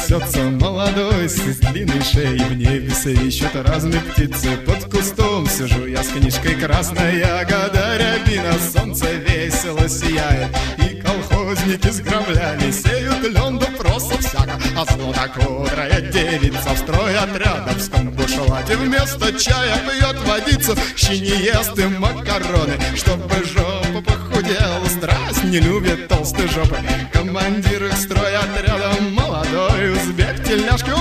несется молодой с длинной шеей. В небе свищут разные птицы. Под кустом сижу я с книжкой красная ягода рябина. Солнце весело сияет, и колхозники с граблями сеют лен да просто всяко. А златокудрая девица в строй отрядовском бушлате вместо чая пьет водицу, щи не ест и макароны, чтобы жопа похудела. Страсть не любит толстой жопы. Командир их стройотряда молодой узбек тельняшки.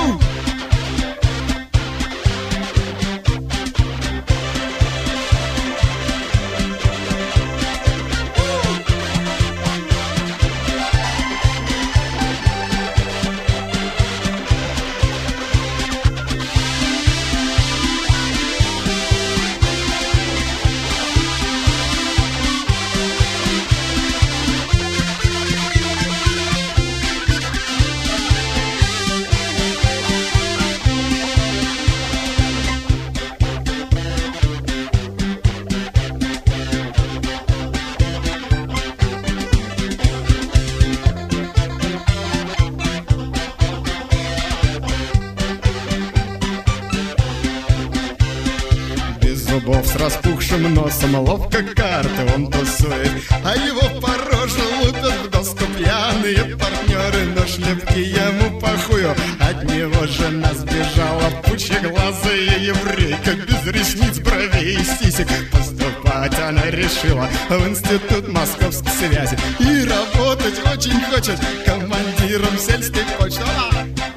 Зубов с распухшим носом, ловко карты он тусует, а его по роже лупят в доску пьяные партнеры. Но шлепки ему похую, от него жена сбежала, пучеглазая еврейка, без ресниц, бровей и сисек. Поступать она решила в институт московской связи и работать очень хочет командиром сельской почты.